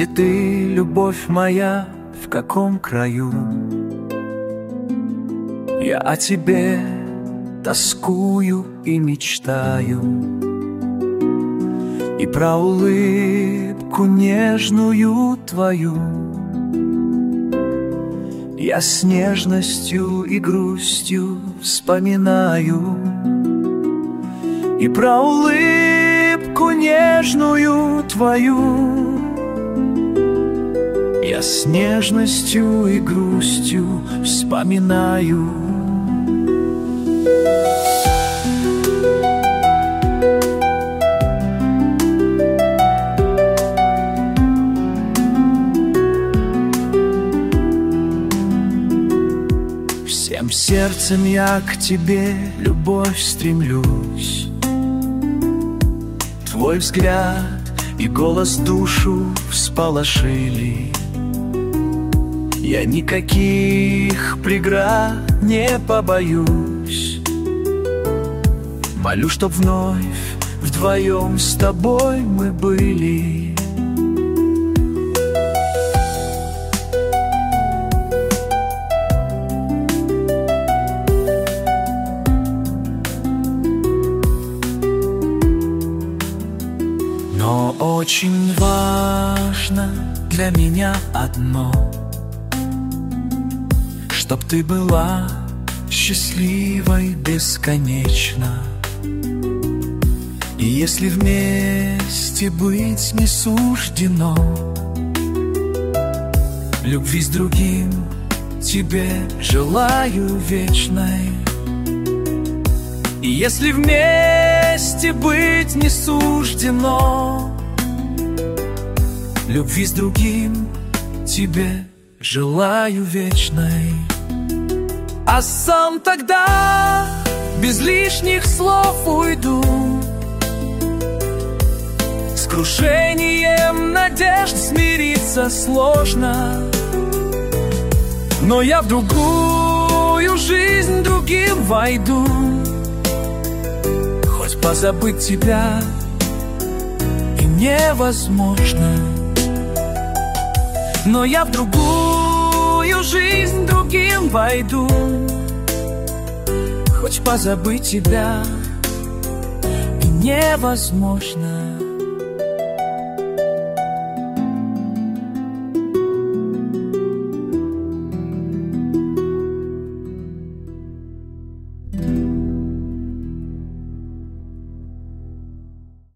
Где ты, любовь моя, в каком краю? Я о тебе тоскую и мечтаю, и про улыбку нежную твою я с нежностью и грустью вспоминаю, и про улыбку нежную твою я с нежностью и грустью вспоминаю. Всем сердцем я к тебе, любовь, стремлюсь. Твой взгляд и голос душу всполошили. Я никаких преград не побоюсь. Молю, чтоб вновь вдвоем с тобой мы были. Но очень важно для меня одно: чтоб ты была счастливой бесконечно. И если вместе быть не суждено, любви с другим тебе желаю вечной. И если вместе быть не суждено, любви с другим тебе желаю вечной. А сам тогда без лишних слов уйду. С крушением надежд смириться сложно, но я в другую жизнь другим войду. Хоть позабыть тебя и невозможно, но я в другую жизнь другим войду. Хоть позабыть тебя и невозможно.